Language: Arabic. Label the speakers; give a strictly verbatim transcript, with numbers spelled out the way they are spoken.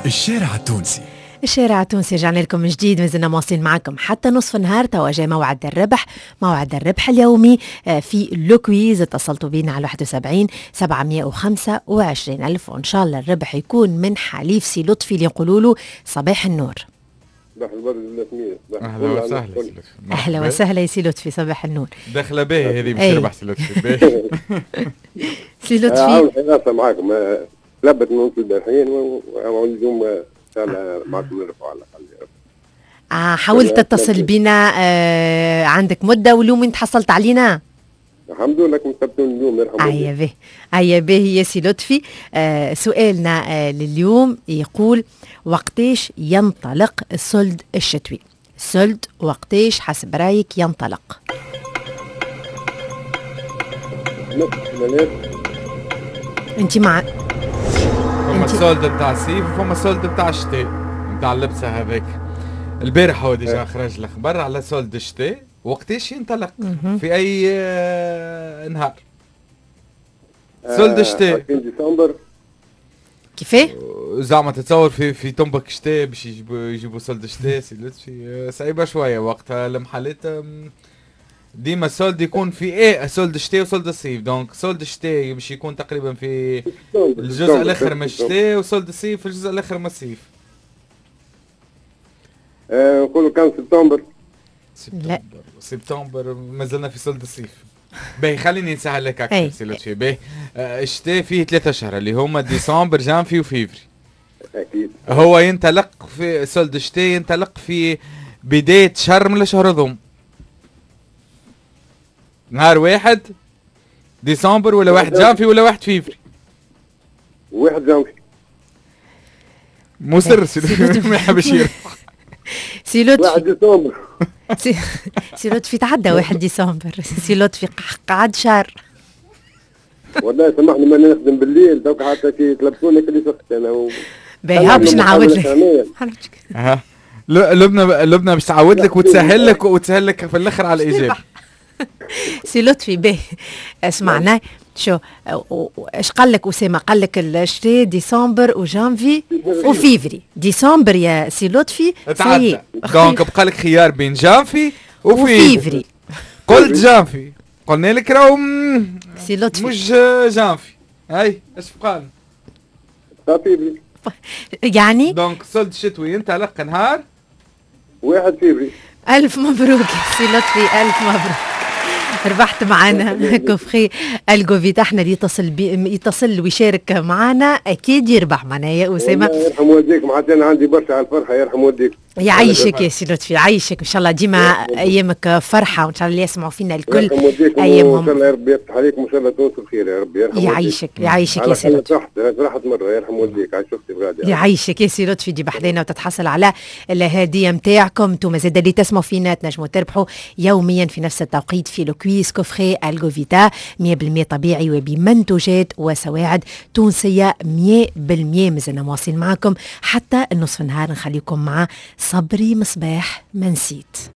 Speaker 1: الشارع التونسي.
Speaker 2: الشارع التونسي رجعنا لكم من جديد، مازلنا مواصلين معكم حتى نصف النهار. توا جاي موعد الربح، موعد الربح اليومي في لو كويز. اتصلتوا بينا على واحد وسبعين سبعمية وخمسة وعشرين ألف، وإن شاء الله الربح يكون من حليف سي لطفي اللي يقولوا له صباح النور.
Speaker 3: أهلا وسهلا سي لطفي.
Speaker 2: أهلا وسهلا يا سي لطفي، صباح النور.
Speaker 3: داخلة باهي هذه، مش
Speaker 2: أي.
Speaker 3: ربح سي لطفي باهي.
Speaker 2: سي لطفي
Speaker 4: عاون حياتها معاكم، لبت من كل الحين واليوم ان شاء الله معكم نرفع على الاقل.
Speaker 2: آه حاولت تتصل بنا، آه عندك مدة واليوم انت حصلت علينا.
Speaker 4: الحمد لله كنت تبتون اليوم يرحم
Speaker 2: أيا به أيا به يا سي لطفي. آه سؤالنا آه لليوم يقول: وقتيش ينطلق السلد الشتوي؟ السلد وقتيش حسب رايك ينطلق؟ انت مع
Speaker 3: فما
Speaker 2: انت-
Speaker 3: السولد بتاع الصيف وفما السولد بتاع الشتاء بتاع اللبسة هذاك. البارح هو ديجا خرج الأخبار على سولد الشتاء وقتاش ينطلق في أي آه، نهار. سولد الشتاء
Speaker 4: عشرين ديسمبر.
Speaker 2: كيفاه؟
Speaker 3: زعما تتصور في في تنبك شتاء باش يجيبوا يجيبوا سولد شتاء سي لطفي، آه، صعيبة شوية وقتها المحلات. آم، ديما السولد يكون في ايه سولد الشتاء وسولد الصيف. دونك سولد الشتاء باش يكون تقريبا في الجزء الاخر من الشتاء، وسولد الصيف في الجزء الاخر من الصيف.
Speaker 4: آه، نقولوا كان سبتمبر.
Speaker 2: لا.
Speaker 3: سبتمبر مازلنا في سولد الصيف. باهي خليني نسهل لك اكثر
Speaker 2: أي.
Speaker 3: سي لطفي. باهي آه، الشتاء فيه ثلاثة اشهر اللي هما ديسمبر جانفي وفيفري.
Speaker 4: اكيد
Speaker 3: هو ينطلق في سولد الشتاء ينطلق في بداية شهر من الاشهر هذوم، نهار واحد ديسمبر ولا واحد جانفي ولا واحد فيفري.
Speaker 4: واحد جانفي.
Speaker 3: مو سر سي لطفي ما يحبش يربح.
Speaker 2: سي
Speaker 4: واحد
Speaker 2: لطفي
Speaker 4: ديسمبر.
Speaker 2: سي, سي لطفي تعدى واحد ديسمبر. سي لطفي قعد شهر.
Speaker 4: والله سامحني ما نخدم بالليل دوك حتى كي طلبتوني كلي سخت انا و...
Speaker 2: باهي ها باش نعاود لك.
Speaker 3: اها لبنى لبنى باش تعاود لك وتسهل لك وتسهل لك في الاخر على الاجابه.
Speaker 2: سي لطفي باهي اسمعنا. شو ايش قال لك اسامه؟ قال لك الشتاء ديسمبر وجانفي وفيفري. ديسمبر يا سي لطفي
Speaker 3: تعدى. دونك بقى لك خيار بين جانفي وفيفري.
Speaker 2: وفيفري.
Speaker 3: قلت جانفي، قلنا لك راهو م-
Speaker 2: سي لطفي
Speaker 3: مش جانفي. هاي ايش بقى لنا؟
Speaker 4: فيفري.
Speaker 2: يعني
Speaker 3: دونك سولد الشتوي ينطلق نهار
Speaker 4: واحد فيفري.
Speaker 2: ألف مبروك سي لطفي، ألف مبروك، ربحت معنا كوفخي الجوفيتا. احنا اللي يتصل بي يتصل ويشارك معنا اكيد يربح معنا يا اسامه.
Speaker 4: والله يرحم والديك، معناتها انا عندي برشا على الفرحه. يرحم والديك.
Speaker 2: يعيشك يا سي لطفي، يعيشك ان شاء الله ديما ايامك فرحه، وان شاء الله اللي يسمعوا فينا الكل
Speaker 4: يرحم والديك
Speaker 2: ايامهم.
Speaker 4: وان شاء الله يا ربي يفتح عليكم وان شاء الله تونسوا بخير يا ربي. يرحم
Speaker 2: يعيشك يعيشك يا سي
Speaker 4: على
Speaker 2: لطفي،
Speaker 4: راحت راحت مره. يرحم والديك. عايش اختي غادي.
Speaker 2: يعيشك يا سي لطفي. دي بحذينا وتتحصل على الهديه نتاعكم. انتم زاد اللي تسمعوا فينا تنجموا تربحوا يوميا في نفس التوقيت في لو كويس كوفخي الجوفيتا مية بالمية طبيعي وبمنتوجات وسواعد تونسيه مية بالمية. مازلنا مواصلين معكم حتى النصف النهار. نخليكم مع صبري مصباح ما نسيت.